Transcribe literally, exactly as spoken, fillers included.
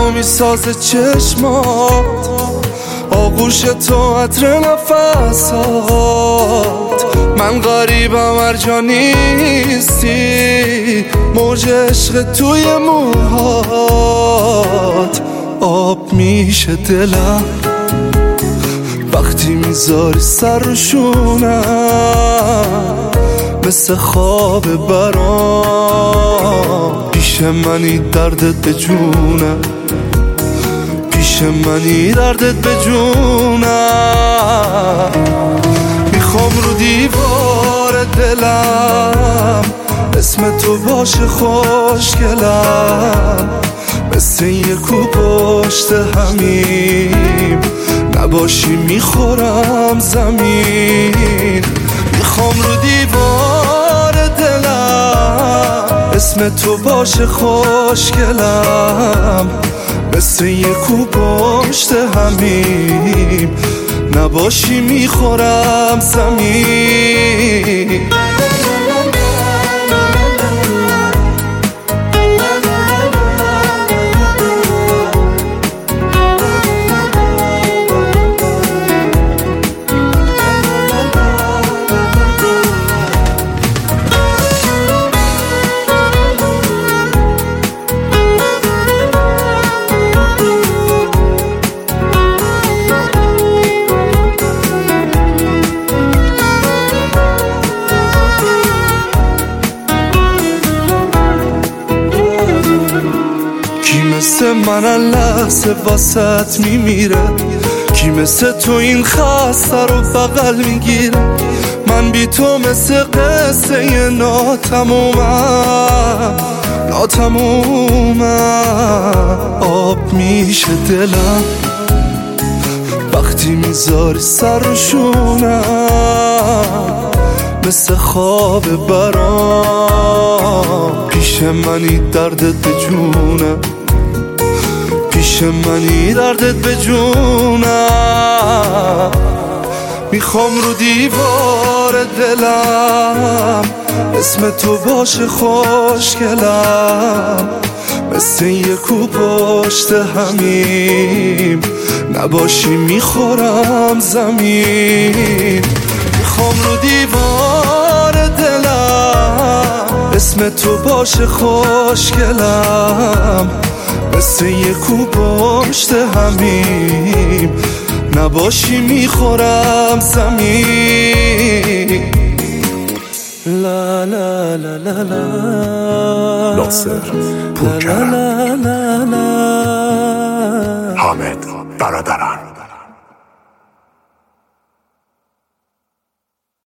منو میسازه چشمات، آغوش تو عطر نفسات. من غریبم هر جا نیستی، موج عشق توی موهات. آب میشه دلم وقتی میذاری سر رو شونم، مثل خواب برام. پیش منی دردت به جونم، پیش منی دردت به جونم. میخوام رو دیوار دلم اسم تو باشه خوشگلم، مثل یه کو پشت همیم نباشی میخورم زمین. میخوام رو دیوار دلم اسم تو باشه خوشگلم، مثل یه کو پشت همیم نباشی میخورم زمین. کی مثل من لحظه واسط میمیره، کی مثل تو این خسته رو بغل میگیره. من بی تو مثل قصه ناتمومم ناتمومم. آب میشه دلم وقتی میذاری سر رو شونم، مثل خواب برام. پیش منی دردت به جونم، پیش منی دردت به جونم. میخوام رو دیوار دلم اسم تو باشه خوشگلم، مثل یه کو پشت همیم نباشی میخورم زمین. میخوام رو دیوار دلم اسم تو باشه خوشگلم، مثل یه کو پشت همیم نباشی میخورم زمین. لا لا لا لا لا ناصر پورکرم، حامد برادران.